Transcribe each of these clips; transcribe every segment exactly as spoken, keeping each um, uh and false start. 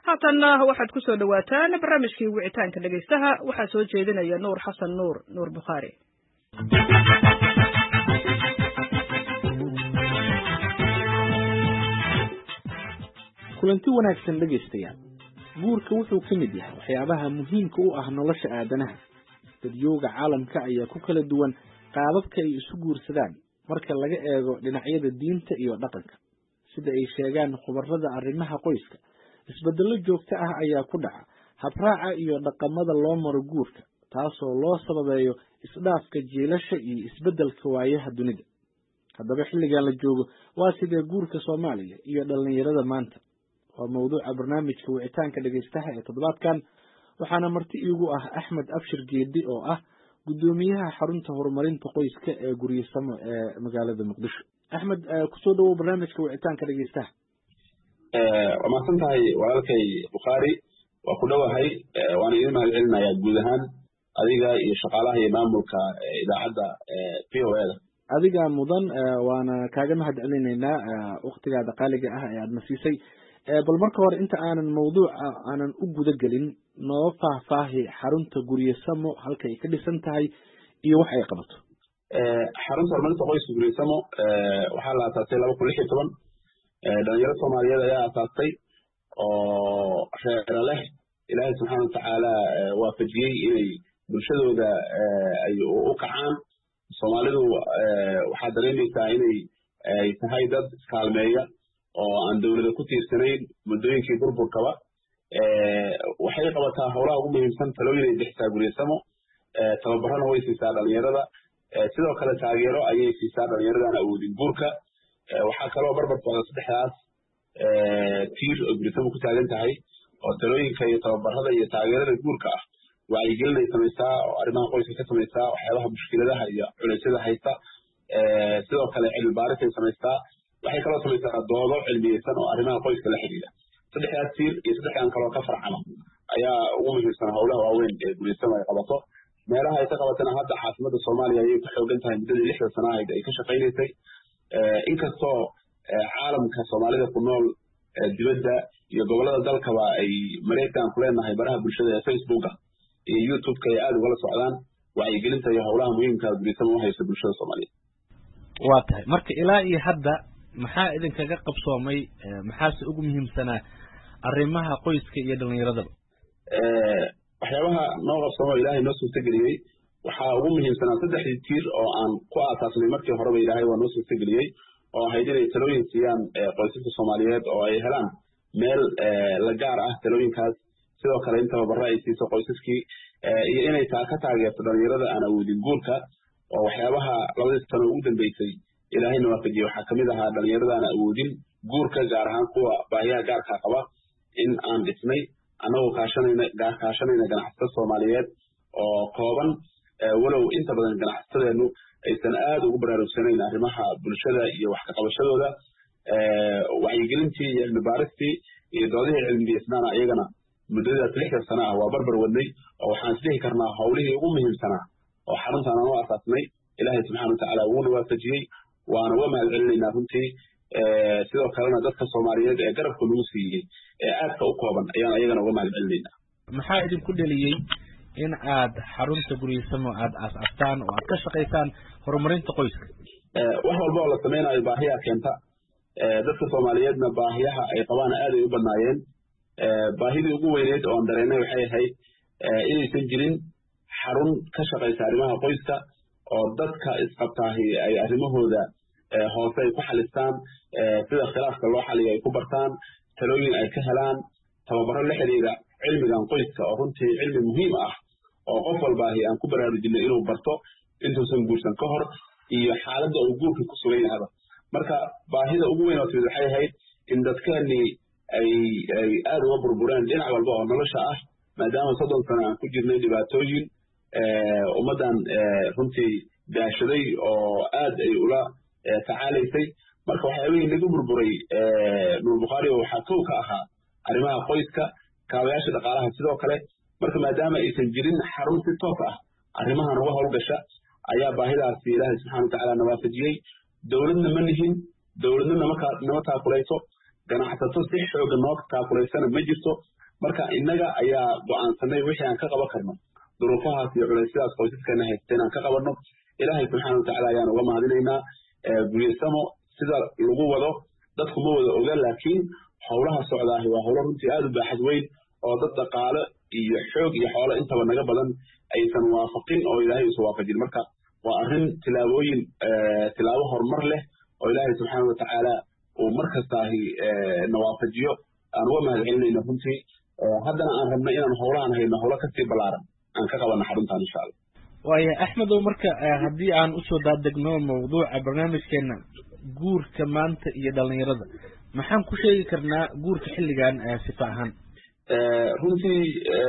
haatanna waxaad ku soo dhawaataan barnaamijkii wicitaanka dhegaystaha waxaa soo jeedinaya nuur xasan nuur nuur bukhaari kulanti wanaagsan dhegaystayaal guurka wuxuu ka mid yahay waxyaabaha muhiimka u ah nolosha aadanaha dadyooga caalamka ayaa ku kala duwan qaababka ay isu guursadaan marka laga eego dhinacyada diinta iyo dhaqanka sida ay sheegaan khubarada arrimaha qoyska isbeddello joogto ah ayaa ku dhaca habraaca iyo dhaqamada loo maro guurka taasoo loo sababeeyo isdhaafka jiilasha iyo isbeddelka waayaha dunida haddaba xilligan la joogo waa sidee guurka Soomaaliya iyo dhalinyarada maanta waa mawduuca barnaamijka wicitaanka dhagaystaha ee toddobaadkan waxaana marti iigu ah Axmed Abshir Geedi oo ah gudoomiyaha xarunta horumarinta qoyska ee Guriyasamo ee magaalada Muqdisho Axmed ku soo dhawow barnaamijka wicitaanka dhagaystaha ee wama santahay walaalkay Bukhari waa ku dhawahay waan idin mahadcelinayaa guud ahaan adiga iyo shaqaalaha iyo maamulka idaacadda P O A adiga mudan waana kaaga mahadcelinaynaa waqtigaada qaaliga ah ee aad nasiisay bal marka hore inta aanan mawduuca aanan u guda galin noo faahfaahi xarunta Guriyasamo halka ay ka dhisan tahay iyo wax ay qabato ee xarunta horumarinta qoyska Guriyasamo ee waxa la aasaasay laba kun iyo lix iyo toban ee dhalinyarada Soomaaliyeed ayaa aasaasay oo reer leh Ilaahay subhanahu wa ta'ala waafajiyay inay bulshadooda ay u kacaan Soomaalidu waxa dareemaysaa inay ay tahay dad iskaalmeeya oo aan dawladda ku tiirsanayn muddooyinkii burburkaba ee waxay qabataa howlaha ugu muhiimsan talooyin ay bixisa Guriyasamo ee tababarana way siisaa dhalinyarada sidoo kale taageero ayay siisaa dhalinyarada awoodin guurka waxa kale oo barbar socda saddexdaas ee tiir oo Guriyasamo ku taagan tahay oo talooyinka iyo tababarada iyo taageerada guurka ah wacyigelin ay samaysaa oo arrimaha qoyska ka samaysaa waxyaabaha mushkiladaha iyo culaysyada haysta ee sidoo kale cilmi baaris ay samaysaa waxay kaloo samaysaa doodo cilmiyeysan oo arrimaha qoyska la xiriira saddexdaas tiir iyo saddexdan kaloo ka farcama ayaa ugu muhiimsan howlaha waaweyn ee Guriyasamo ay qabato meelaha ay ka qabatana hadda caasimada Soomaaliya ayay ku xoogan tahay muddadii lixdan sano ahayd ay ka shaqaynaysay inkastoo caalamka Soomaalida ku nool dibadda iyo gobolada dalkaba ay Mareykan ku leenahay baraha bulshada ee Facebook iyo YouTube ka aad uga socdaan wacyigelinta iyo howlaha muhiimka ah Guriyasamo u haysta bulshada Soomaaliyeed waa tahay marka ilaa iyo hadda maxaa idin kaga qabsoomay maxaase ugu muhiimsanaa arrimaha qoyska iyo dhalinyarada ee waxyaabaha noo qabsoomo Ilaahay noo soo tageliyay waxa ugu muhiimsanaa saddexdii tiir oo aan ku aasaasnay markii horeba Ilaahay waa noo soo tageliyay oo ahayd inay talooyin siiyaan qoysaska Soomaaliyeed oo ay helaan meel la gaar ah talooyinkaas sidoo kale inta tababarro ay siiso qoysaskii iyo inay taa ka taageerto dhalinyarada aan awoodin guurka oo waxyaabaha labadii sano ugu dambeysay Ilaahay noo waafajiyay waxaa kamid ahaa dhalinyarada aan awoodin guurka gaar ahaan kuwa baahiyaha gaarka qaba in aan dhisnay anagoo kaashanayna gaar kaashanayna ganacsatada Soomaaliyeed oo kooban walow inta badan ganacsadeenu aysan aad ugu baraarugsanayn arrimaha bulshada iyo wax ka qabashadooda ee wacyigelintii iyo cilmi baaristii iyo doodihii cilmiyeysnaana iyagana muddadaas lixdan sano ah waa barbar wadnay oo waxaan isdhihi karnaa howlihii ugu muhiimsanaa oo xaruntaan aan u aasaasnay Ilaahay subhanahu wa ta'ala wuuna waafajiyay waana uga mahadcelinaynaa runtii sidoo kalena dadka Soomaaliyeed ee garabka lagu siiyay ee aadka u kooban ayaan ayagana uga mahadcelinaynaa maxaa idin ku dhaliyay in aad xarunta Guriyasamo aad aasastaan oo aad ka shaqeysaan horumarinta qoyska wax walba oo la sameeyo baahiyaha keenta dadka Soomaaliyeedna baahiyaha ay qabaan aad ay u badnaayeen baahidii ugu weyneed oo aan dareennay waxay ahayd inaysan jirin xarun ka shaqeysa arrimaha qoyska oo dadka isqabtaahi ay arrimahooda hoose ay ku xalistaan sida khilaafka loo xaliyo ay ku bartaan talooyin ay ka helaan tababaro la xiriira cilmigan qoyska oo runtii cilmi muhiim ah oo qof walba aan ku baraarujinay inuu barto intuusan guursan ka hor iyo xaaladda uu guurka ku sugan yahay marka baahida ugu weyn oo waxay ahayd in dadkeeni ay ay aad uga burbureen dhinac walba oo nolosha ah maadaama soddon sano aan ku jirnay dhibaatooyin ummadan runtii daashaday oo aad ay ula tacaalaysay marka waxyaabihii lagu burburay Nuur Bukhaari waxaa kow ka ahaa arrimaha qoyska kaabayaasha dhaqaalaha sidoo kale marka maadaama aysan jirin xarun si toos ah arrimahan uga howlgasha ayaa baahidaasi Ilaahay subhanahu wa ta'ala nawaafajiyay dawladna ma nihin dawladna nama taakulayso ganacsato si xooga noo taakulaysana ma jirto marka innaga ayaa go'aansanay wixii aan ka qaban karno duruufahaas iyo culaysyadaas qoysaskeena haysta inaan ka qabanno ilaahay subxaana watacaala ayaan uga mahadinaynaa guryasamo sida lagu wado dadku ma wada oga laakiin howlaha socdaahi waa howlo runtii aad u baaxad weyn oo dad dhaqaale iyo xoog iyo xoolo intaba naga badan aysan waafaqin oo ilaahay isu waafajin marka waa arrin tilaabooyin tilaabo horumar leh oo ilaahay subxaana watacaala uu markastaahi na waafajiyo aan uga mahad celinayno runtii haddana aan rabno inaan howlahan hayno howlo kasii ballaaran aan ka qabanno xaruntan insha allah waaya axmedow marka haddii aan usoo daadegno mawduuca barnaamijkeena guurka maanta iyo dhalinyarada maxaan ku sheegi karnaa guurka xilligan sifa ahaan runtii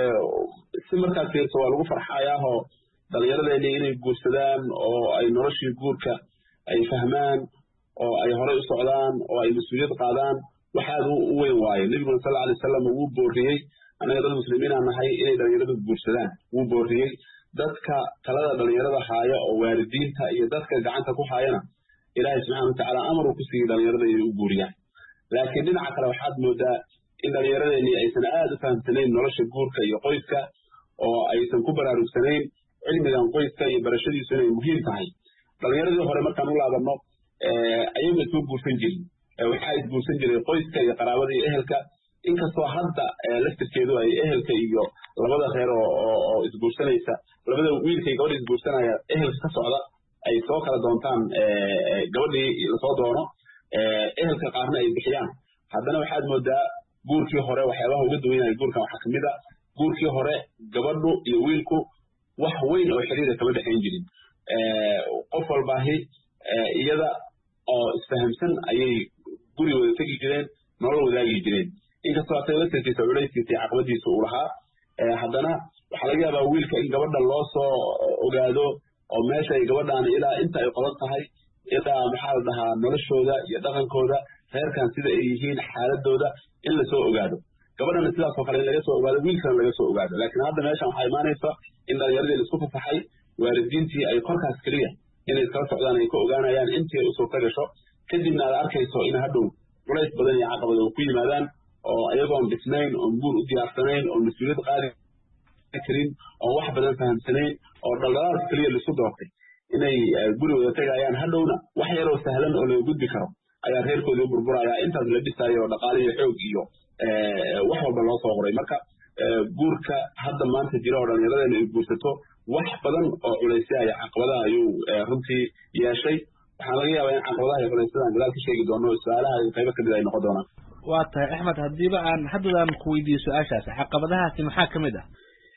si markaad fiirso waa lagu farxayaa oo dhalinyaradeenii inay guursadaan oo ay noloshii guurka ay fahmaan oo ay horey u socdaan oo ay mas-uuliyad qaadaan waxaad u weyn waaye nebiguna sal alay wasalam wuu booriyey annaga dad muslimiinaa nahay inay dhalinyaradu guursadaan wuu booriyey dadka talada dhalinyarada haaya oo waalidiinta iyo dadka gacanta ku haayana ilaahay subxana watacaala amaruu ku siiyey dhalinyarada inay u guuriyaan laakiin dhinaca kale waxaad moodaa in dhalinyaradeenii aysan aad u fahamsanayn nolosha guurka iyo qoyska oo aysan ku baraarugsanayn cilmigan qoyska iyo barashadiisu inay muhiim tahay dhalinyaradii hore markaan u laabanno ayaga isma guursan jirin waxaa isguursan jiray qoyska iyo qaraabada iyo ehelka inkastoo hadda laftirkeedu ay ehelka iyo labada reer oo isguursanaysa labada wiilka iyo gabadha isguursanaya ehelka ka socda ay soo kala doontaan gabadhii lasoo doono ehelka qaarna ay bixiyaan haddana waxaad moodaa guurkii hore waxyaabaha uga duwanyahay guurkan waxaa kamid a guurkii hore gabadhu iyo wiilku wax weyn oo xiriira kama dhexayn jirin qof walbaahi iyada oo isfahamsan ayay guri wada tegi jireen nolol wadaagi jireen inkastoo asaga laftirkiisa culayskiisa iyo caqabadiisa uu lahaa haddana waxaa laga yaabaa wiilka in gabadha loo soo ogaado oo meesha ay gabadhaan ilaa inta ay qodan tahay ilaa maxaa la dhahaa noloshooda iyo dhaqankooda reerkan sida ay yihiin xaaladooda in lasoo ogaado gabadhana sidaasoo kale in laga soo ogaado wiilkana laga soo ogaado laakiin hadda meeshan waxaa imaanaysa in dhalinyaradii la isku fasaxay waalidiintii ay korkaas keliya inay iskala socdaan ay ka ogaanayaan intii ay usoo ka gasho kadibna aad arkayso in hadhow culays badan iyo caqabad oo ku yimaadaan oo ayagoon dhisnayn oon guur u diyaarsanayn oon mas-uuliyad qaadi karin oon wax badan fahamsanayn oo dhaldhalaarka keliya laisu doortay inay guri wada tegayaan hadhowna wax yaroo sahlan oo laga gudbi karo ayaa reerkoodii u burburayaa intaas la dhisaayo oo dhaqaale iyo xoog iyo wax walba loo soo qoray marka guurka hadda maanta jira oo dhallinyaradeena ay guursato wax badan oo culaysya iyo caqabadaha ayuu runtii yeeshay waxaan laga yaabaa in caqabadaha iyo culaysyadaan gadaal ka sheegi doono su-aalaha qaybo kamid ay noqon doonaan waa tahay axmed haddiiba aan haddadaan ku weydiiyo su-aashaas caqabadahaasi maxaa kamid ah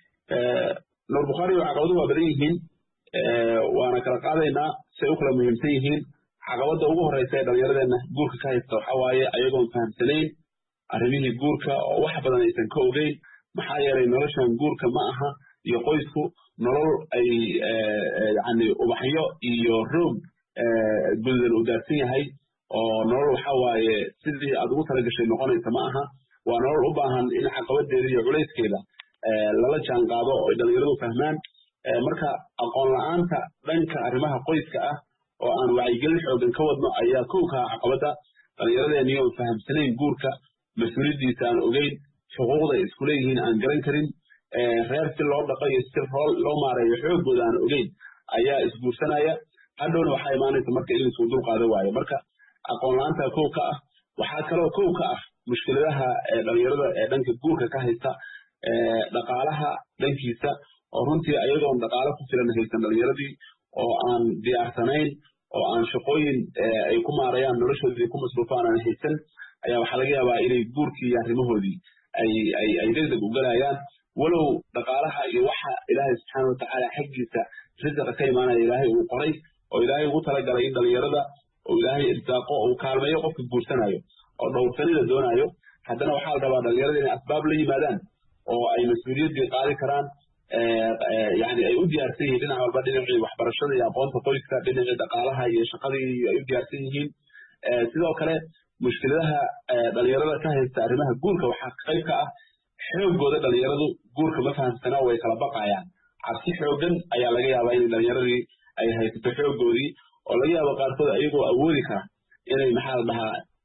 nuur bukhaari caqabaduhu waa badan yihiin waana kala qaadaynaa say u kala muhiimsan yihiin caqabada ugu horeysa ee dhallinyaradeena guurka ka haysta waxaa waaye ayagoon fahamsanayn arrimihii guurka oo wax badan aysan ka ogeyn maxaa yeelay noloshan guurka ma aha iyo qoysku nolol ay yani ubaxyo iyo roog gududan u daadsan yahay oo nolol waxa waaye sidii aad ugu talagashay noqonaysa ma aha waa nolol u baahan in caqabadeeda iyo culayskeeda lala jaan qaado oo ay dhallinyaradu fahmaan marka aqoon la-aanta dhanka arrimaha qoyska ah oo aan wacyigelin xoogan ka wadno ayaa kow kaa caqabada dhallinyaradeeni oon fahamsanayn guurka mas-uuliyaddiisa aan ogeyn xuquuqda ay isku leeyihiin aan garan karin reer si loo dhaqo iyo si rool loo maareeyo xoogooda aan ogeyn ayaa isguursanaya hadhowna waxaa imaanaysa marka in laisku dul qaado waayo marka aqoon la-aanta kow ka ah waxaa kaloo kow ka ah mushkiladaha dhalinyarada ee dhanka guurka ka haysta dhaqaalaha dhankiisa oo runtii ayagoon dhaqaalo ku filan haysan dhalinyaradii oo aan diyaarsanayn oo aan shaqooyin ay ku maarayaan noloshoodii ku masruufaan aan haysan ayaa waxaa laga yaabaa inay guurkii iyo arrimahoodii ay ay ay degdeg u galayaan walow dhaqaalaha iyo waxa ilaahay subxaana watacaala xaggiisa risiqa ka imaanaya ilaahay uu qoray oo ilaahay ugu talagalay in dhalinyarada oo ilaahay irsaaqo uu kaalmeeyo qofka guursanayo oo dhowrsanida doonayo haddana waxaa la rabaa dhalinyarada inay asbaab la yimaadaan oo ay mas-uuliyaddii qaadi karaan yani ay u diyaarsan yihiin dhinac walba dhinacii waxbarashada iyo aqoonta qoyska dhinacii dhaqaalaha iyo shaqadii ay u diyaarsan yihiin sidoo kale mushkiladaha dhalinyarada ka haysta arrimaha guurka waxaa qayb ka ah xoogooda dhalinyaradu guurka ma fahamsanaa way kala baqayaan cabsi xoogan ayaa laga yaabaa in dhalinyaradii ay haysato xoogoodii oo laga yaabo qaarkood ayagoo awoodi kara inay maxaa la dhahaa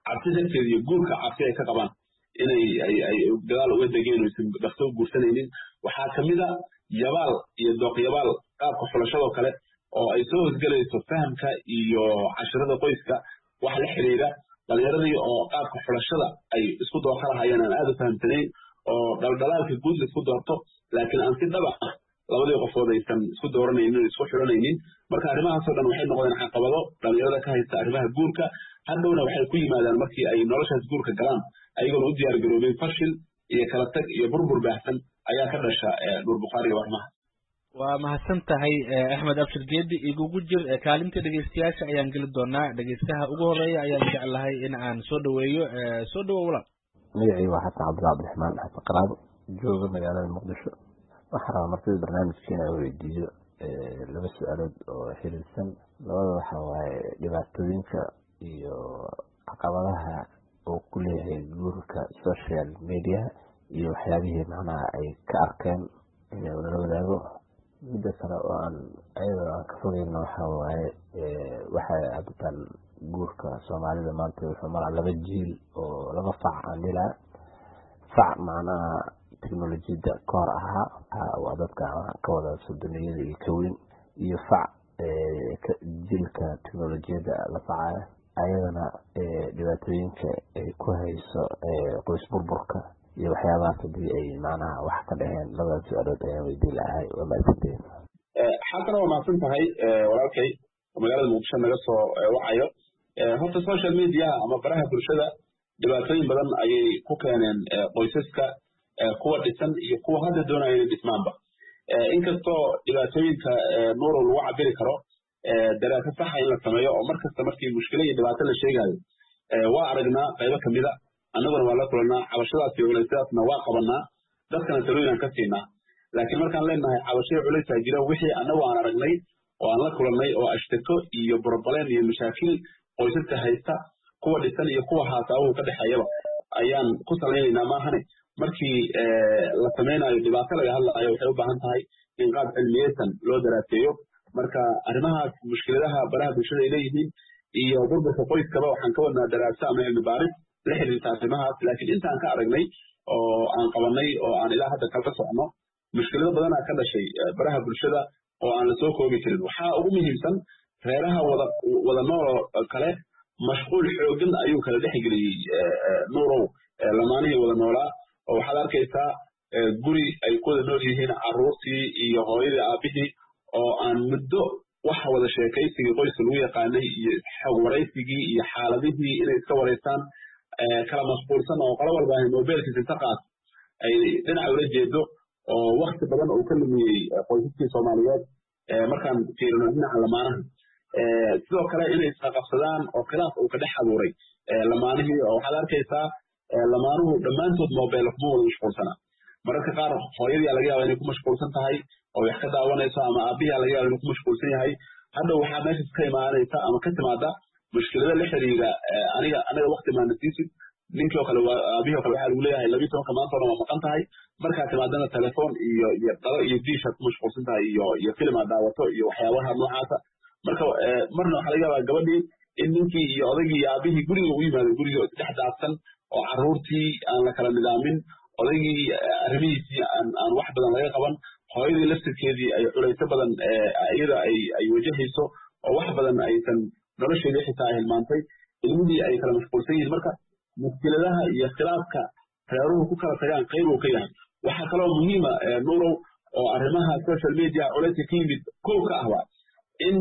cabsi darteed iyo guurka cabsi ay ka qabaan inay ay ay gadaal uga degeen oo isin dhaqso u guursanaynin waxaa kamid a yabaal iyo dooqyabaal qaabka xulashadoo kale oo ay soo hosgelayso fahamka iyo casharada qoyska wax la xiriira dhalinyaradii oo qaabka xulashada ay isku dooqa lahayeen aan aad u fahamsanayn oo dhaldhalaalka guud la isku doorto laakiin aan si dhaba ah labadii qofood aysan isku dooranaynin isku xiranaynin marka arrimahaasoo dhan waxay noqdeen caqabado dhalinyarada ka haysta arrimaha guurka hadhowna waxay ku yimaadaan markii ay noloshaas guurka galaan ayagoona u diyaar garoobeen fashil iyo kala tag iyo burbur baahsan ayaa ka dhasha nuur bukhaari iyo arrimaha waa mahadsan tahay axmed abshir geedi igugu jir kaalinta dhegeystayaasha ayaan geli doonaa dhegeystaha ugu horeeya ayaan jeclahay in aan soo dhaweeyo soo dhawow walaal magacii waa xasan cabdilla cabdiraxmaan xasan qaraabo jooga magaalada muqdisho waxaa rabaa martida barnaamijkiina aan weydiiyo laba su-aalood oo xiriirsan labada waxa waaye dhibaatooyinka iyo caqabadaha uu ku leeyahay guurka social media iyo waxyaabihii macnaha ay ka arkeen inuu nala wadaago midda kale oo aan ayadoo aan ka fogeyno waxa waaye waxay cabitaan guurka soomaalida maanta wuxuu maraa laba jiil oo laba fac aan dhilaa fac macnaha teknolojiyadda ka hor ahaa waa dadka ka wada sodoniyada iyo ka weyn iyo fac jiilka teknolojiyadda la facaya ayadana dhibaatooyinka ay ku hayso qoys burburka iyo waxyaabahaas hadii ay macnaha wax ka dhaheen labada su-aalood ayaan weydiin lahay waa mahadsantahin xasana waa mahadsan tahay walaalkay magaalada muqdisho naga soo wacayo horta social media ama baraha bulshada dhibaatooyin badan ayay ku keeneen qoysaska kuwa dhisan iyo kuwa hadda doonaya inay dhismaanba inkastoo dhibaatooyinka nuuro lagu cabiri karo daraasa saxa in la sameeyo oo markasta markii mushkilo iyo dhibaato la sheegayo waa aragnaa qaybo kamida annaguna waa la kulanaa cabashadaas iyo culaysyadaasna waa qabanaa dadkana talooyinaan ka siinaa laakiin markaan leenahay cabashada culaysaa jira wixii annagu aan aragnay oo aan la kulannay oo ashtako iyo burbaleen iyo mashaakil qoysaska haysta kuwa dhisan iyo kuwa haasaabuhu ka dhexeeyaba ayaan ku salaynaynaa maahane markii la samaynayo dhibaato laga hadlaayo waxay u baahan tahay in qaab cilmiyeysan loo daraaseeyo marka arrimahaas mushkiladaha baraha bulshada ay leeyihiin iyo burburka qoyskaba waxaan ka wadnaa daraaso ama cilmi baaris la xiriirta arrimahaas laakiin intaan ka aragnay oo aan qabanay oo aan ilaa hadda kala socno mushkilado badanaa ka dhashay baraha bulshada oo aan la soo koobi karin waxaa ugu muhiimsan reeraha wada wada nool kale mashquul xooggan ayuu kala dhexgeliyey nuurow lamaanihii wada noolaa oo waxaad arkaysaa guri ay ku wada nool yihiin carruurtii iyo hooyadii aabihii oo aan muddo waxa wada sheekaysigii qoyska lagu yaqaanay iyo xog waraysigii iyo xaaladihii inay iska waraystaan kala mashquulsan oo qolo walba ahay mobilkiisa inta qaat ay dhinaca ula jeedo oo wakti badan uu ka lumiyey qoysaskii soomaaliyeed markaan fiirino dhinaca lamaanaha sidoo kale inay isqaqabsadaan oo khilaaf uu ka dhex abuuray lamaanihii oo waxaad arkaysaa lamaanuhu dhammaantood mobile kuma wada mashquulsana mararka qaar hooyadii laga yaaba inay ku mashquulsan tahay oo wax ka daawanayso ama aabbihi laga yaaba inuu ku mashquulsan yahay hadhow waxaa meeshas ka imaanaysa ama ka timaada mushkilada la xiriira aniga aniga wakti maana siisid ninkii oo kale aabihii oo kale waxaa lagu leeyahay labiyi tobanka maanta oo dhan waa maqan tahay markaa timaadana telefoon iyo iyo dhalo iyo diishaad ku mashquulsan tahay iyo iyo film aad daawato iyo waxyaabaha noocaasa marka marna waxaa laga yaabaa gabadhii in ninkii iyo odaygii iyo aabihii guriga u yimaado guriga isdhex daadsan oo carruurtii aan la kala nidaamin odaygii arrimihiisii aan aan wax badan laga qaban hooyadii laftirkeedii ay culayso badan iyada ay ay wajahayso oo wax badan aysan nolosheedii xitaa ay hilmaantay ilmihii ay kala mashquulsan yihiin marka mushkiladaha iyo khilaafka reeruhu ku kala tagaan qayb uu ka yahay waxaa kaloo muhiima nuurow oo arrimaha social media culayska ka yimid kow ka ahba in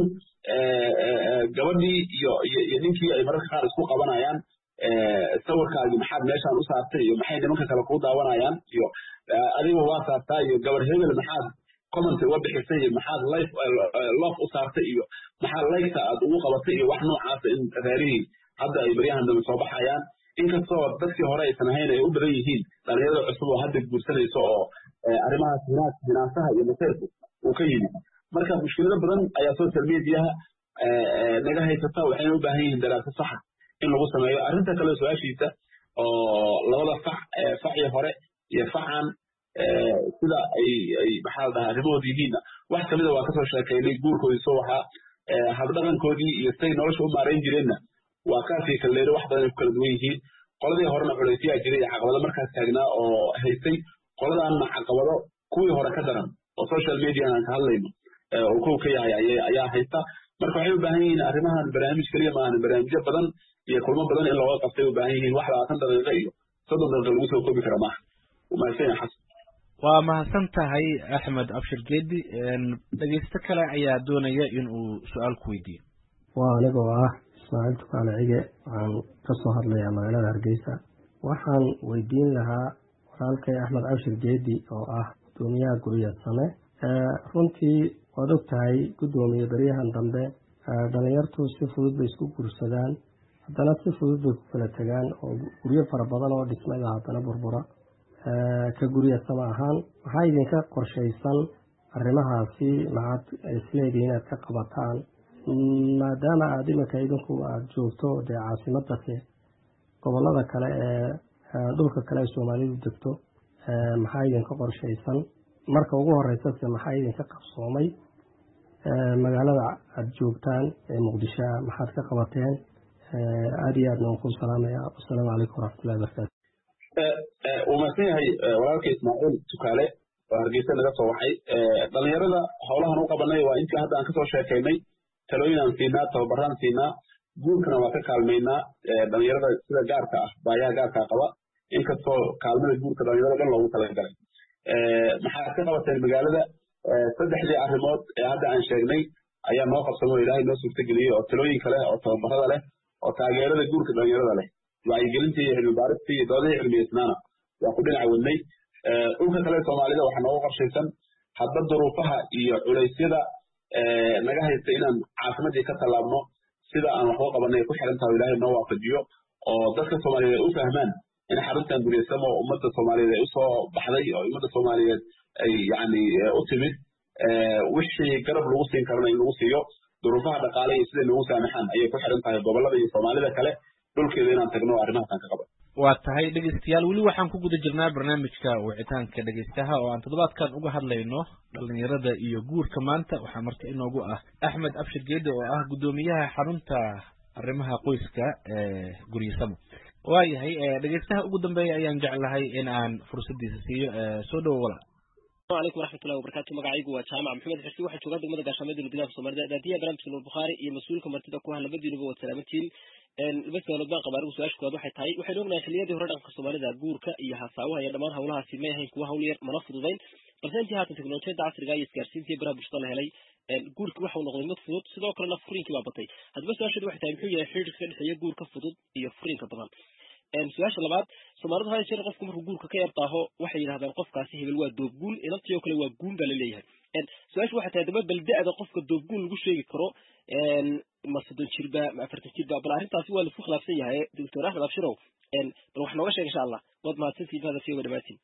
gabadhii iyo iyo ninkii ay mararka qaar isku qabanayaan sawirkaagi maxaad meeshaan u saartay iyo maxay nimanka kale kuu daawanayaan iyo adiga waa saartaa iyo gabar hebel maxaad comment uga bixisay iyo maxaad life love u saartay iyo maxaad liketa aad ugu qabatay iyo wax noocaasa in reerihii hadda ay baryahan dambe soo baxayaan inkastoo dadkii hore aysan ahayn ay u badan yihiin dhalinyarada cusub oo hadda guursanayso oo arrimahaas hinaas hinaasaha iyo masayrku uu ka yimid marka mushkilado badan ayaa social mediaha naga haysata waxayna u baahan yihiin daraaso saxa in lagu sameeyo arrinta kale su-aashiisa oo labada fac facii hore iyo facan sida ay ay maxaa la dhahaa arrimahooda yihiinna wax kamida waa kasoo sheekaynay guurkoodii soo waxaa habdhaqankoodii iyo say nolosha u maarayn jireenna waa kaafii kalleeri wax badan ay ku kala duwan yihiin qoladii horena culaysyaa jiray iyo caqabado markaas taagnaa oo haystay qoladaanna caqabado kuwii hore ka daran oo social media aan ka hadlayno oo kow ka yahay ayaa haysta marka waxay u baahan yihiin arrimahan barnaamij keliya maahan barnaamijyo badan iyo kulmo badan in looga qabtay u baahan yihiin wax labaatan daqiiqo iyo soddon daqiiqo lagu soo koobi kara maaha umahadsan yahay xasan waa mahadsan tahay axmed abshir geedi dhegeysto kale ayaa doonaya in uu su-aal ku weydiiyo waa anigoo ah ismaaciil tukaale cige waxaan kasoo hadlayaa magaalada hargeysa waxaan weydiin lahaa walaalkay axmed abshir geedi oo ah gudoomiyaha gurya same runtii waad og tahay guddoomiye baryahan dambe dhalinyartu si fudud bay isku guursadaan haddana si fudud bay ku kala tegaan oo guryo fara badan oo dhismada haddana burbura ka gurya sama ahaan waxaa idinka qorshaysan arrimahaasi maxaad isleedihi inaad ka qabataan maadaama aada iminka idinku aada joogto dee caasimadake gobolada kale ee dhulka kale ee soomaalidu degto maxaa idinka qorshaysan marka ugu horeysase maxaa idinka qabsoomay magaalada aada joogtaan ee muqdisho maxaad ka qabateen aada iyo aadna waan ku salaamaya wasalaamu calaykum waraxmatullahi wabarakatu wuu mahadsan yahay walaalka ismaaciil tukaale oo hargeysa naga soo waxay dhalinyarada howlahan u qabanay waa intii hadda aan kasoo sheekaynay talooyin aan siinaa tababaraan siinaa guurkana waa ka kaalmaynaa dhalinyarada sida gaarka ah baayaha gaarkaa qaba inkastoo kaalmada guurka dhalinyarada dhan loogu talagalay maxaad ka qabateen magaalada saddexdii arrimood ee hadda aan sheegnay ayaa noo qabsamo ilaahay noo suurtageliyey oo talooyin kale oo tababarada leh oo taageerada guurka dhalinyarada leh wacyigelintii iyo cilmi baaristii iyo doodihii cilmiyeysnaana waa ku dhinac wadnay dhulka kale soomaalida waxaa noogu qorshaysan hadba duruufaha iyo culaysyada naga haysta inaan caasimadii ka tallaabno sida aan waxba qabanay ku xiran tahay ilaahay noo waafajiyo oo dadka soomaaliyeed ay u fahmaan in xaruntan guryasamo ummadda soomaaliyeed ay usoo baxday oo ummadda soomaaliyeed ay yacni u timid wixii garab lagu siin karana in lagu siiyo duruufaha dhaqaale iyo siday noogu saamaxaan ayay ku xiran tahay gobollada iyo soomaalida kale dhulkeeda inaan tagno arrimahaasaan ka qaban waa tahay dhegeystayaal weli waxaan ku guda jirnaa barnaamijka wicitaanka dhegeystaha oo aan toddobaadkan uga hadlayno dhalinyarada iyo guurka maanta waxaa marka inoogu ah axmed abshir geedi oo ah guddoomiyaha xarunta arrimaha qoyska ee guryasamo waayahay dhegeystaha ugu dambeeya ayaan jeclahay in aan fursadiisa siiyo soo dhowo walaal السلام عليكم ورحمة الله وبركاته مقاعيق وجامع محمد حسي واحد شغال دمدا قاشمد البلاد الصومالية داتية برامج البخاري هي مسؤول كمرتدى كوها لبدي نبوة سلامتين بس لو بقى قبارو سؤال شكوى واحد هاي واحد يومنا خليه ده هرد الصومالية الجوركا إياه حساوها يا دمار هولها سماها هي كوها ولير منافذ ذين برسنتي هات التكنولوجيا ده عصر جاي سكارسين تي برا بشطلها هلي الجورك واحد ونقول متفوت سدا كلنا فورين كوا بطي هذا بس واحد واحد هاي محيي حير خير هي جورك فضود هي فورين كطبعا su-aasha labaad soomaalida hada jeer qofku markuu guurka ka yartaaho waxay yidhahdaan qofkaasi hebel waa doobguun inantii oo kale waa guun baa laleeyahay su-aasha waxay tahay daba bal da-da qofka doobguun lagu sheegi karo ma soddon jirba ma afartan jirba bal arrintaasi waa laisku khilaafsan yahay doctor axmed abshirow bal wax nooga sheeg insha allah waad mahadsantiin hada fiiga dhamaatiin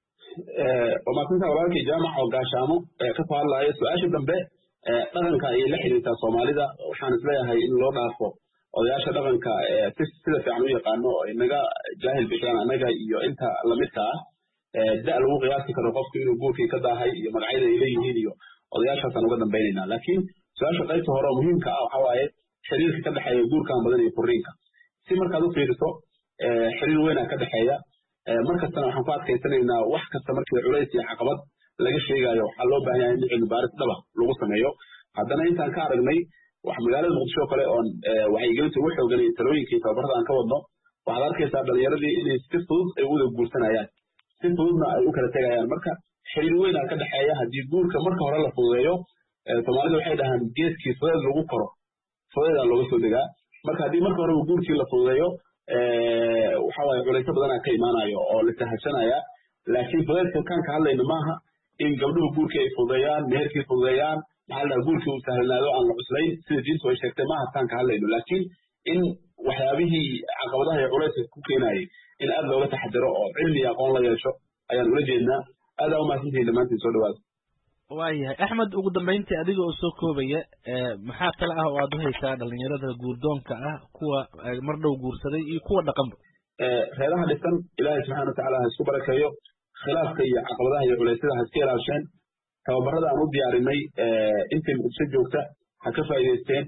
waa mahadsantaa walaalkii jaamac oo gaashaamo kasoo hadlaayo su-aasha dambe dhaqanka ayay la xiriirtaa soomaalida waxaan isleeyahay in loo dhaafo odayaasha dhaqanka sida fiican u yaqaano oo inaga jaahil bixiyaan annaga iyo inta lamidka ah da' lagu qiyaasi karo qofku inuu guurkii ka daahay iyo magacyada ay leeyihiin iyo odayaashaasaan uga dambaynaynaa laakiin su-aasha qaybta hore oo muhiimka ah waxa waaye xiriirka ka dhexeeya guurkan badan iyo furiinka si markaad u fiiriso xiriir weynaa ka dhexeeya markastana waxaan ku adkaysanaynaa wax kasta markii culays iyo caqabad laga sheegayo waxaa loo baahan yahay in cilmi baaris dhaba lagu sameeyo haddana intaan ka aragnay wax magaalada muqdisho kale oon wacyigelinta ugu xooganay talooyinkii tababarada aan ka wadno waxaad arkaysaa dhalinyaradii inay si fudud ay wada guursanayaan si fududna ay u kala tegayaan marka xiriir weynaa ka dhexeeya haddii guurka marka hore la fududeeyo soomaalida waxay dhahaan geeskii fudeed lagu koro fudeedaa looga soo degaa marka haddii marka horeba guurkii la fududeeyo waxa waaye culayso badanaa ka imaanayo oo la sahashanaya laakiin fudeedka kaan ka hadlayno maaha in gabdhuhu guurkii ay fududeeyaan meherkii fududeeyaan maxaa la guurkii uu sahlanaado aan la cuslayn sida diintu ay sheegtay maaha taan ka hadlayno laakiin in waxyaabihii caqabadaha iyo culayska ku keenayay in aad looga taxadiro oo cilmi iyo aqoon la yeesho ayaan ula jeednaa aadaa umahadsantihiin dhammaantiin soo dhawaada waayahay axmed ugu dambeyntii adiga oo soo koobaya maxaa kale ah oo aad u haysaa dhalinyarada guurdoonka ah kuwa mar dhow guursaday iyo kuwa dhaqanba reeraha dhisan ilaahay subxaana watacaala ha isku barakeeyo khilaafka iyo caqabadaha iyo culaysyada ha iska ilaasheen tababarada aan u diyaarinay intay muqdisho joogta ha ka faa'iidaysteen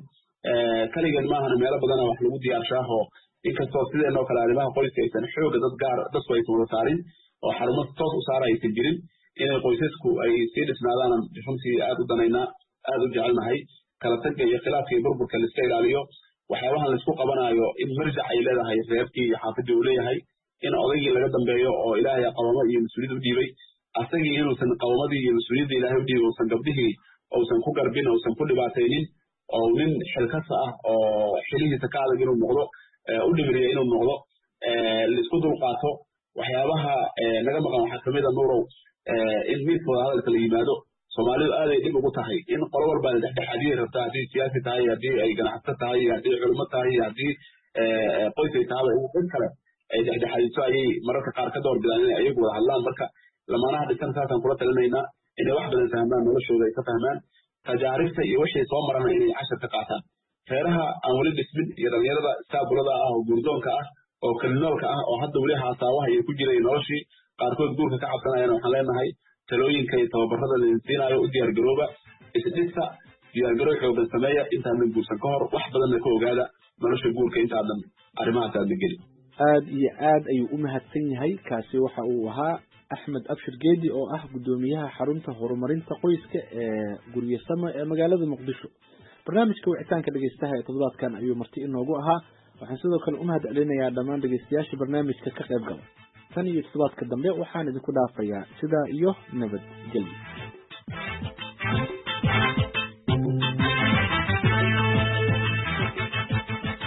kaligeed maahana meelo badana wax lagu diyaarshaahoo inkastoo sideenoo kale arrimaha qoyska aysan xooga dad gaar dadku aysan wada saarin oo xarumo toos u saara aysan jirin inay qoysasku ay sii dhisnaadaan runtii aad u danaynaa aad u jecelnahay kala tagga iyo khilaafka iyo burburka laiska ilaaliyo waxyaabahan laisku qabanayo in marjac ay leedahay reerkii iyo xaafadii uu leeyahay in odaygii laga dambeeyo oo ilaahay qabamo iyo mas-uuliyad u dhiibay asagii inuusan qabamadii iyo mas-uuliyadda ilaahay u dhiibay uusan gabdhihii uusan ku garbin uusan ku dhibaataynin oo nin xilkasa ah oo xilihiisa ka adag inuu noqdo u dhimiriya inuu noqdo laisku dulqaato waxyaabaha naga maqan waxaa kamid a nuurow in miidkooda hadalka la yimaado soomaalidu aaday dhib ugu tahay in qolo walba la dhexdhexaadiyay rabtaa haddii siyaasi tahay haddii ay ganacsato tahay haddii culimo tahay haddii qoys ay tahaba dad kale ay dhexdhexaadiso ayay mararka qaar ka door bidaan inay ayagu wada hadlaan marka lamaanaha dhisan saasaan kula talinaynaa inay wax badan fahmaan noloshooda ay ka fahmaan tajaaribta iyo wixii soo marana inay cashar ka qaataan reeraha aan weli dhismin iyo dhalinyarada saabulada ah oo guurdoonka ah oo kalinoolka ah oo hadda weli haasaawaha iyo ku jiray noloshii qaarkood guurka ka cabsanayana waxaan leenahay talooyinka iyo tababarada laidin siinaayo u diyaargarooba isdhista diyaargarow xoogan sameeya intaadan guursan ka hor wax badanna ka ogaada nolosha guurka intaadan arrimahaas aadan gelin aad iyo aad ayuu u mahadsan yahay kaasi waxa uu ahaa axmed abshir geedi oo ah guddoomiyaha xarunta horumarinta qoyska ee guryasamo ee magaalada muqdisho barnaamijka wicitaanka dhegeystaha ee toddobaadkan ayuu marti inoogu ahaa waxaan sidoo kale u mahad celinayaa dhammaan dhegeystayaasha barnaamijka ka qayb gala tan iyo toddobaadka dambe waxaan idinku dhaafayaa sidaa iyo nabadgelyo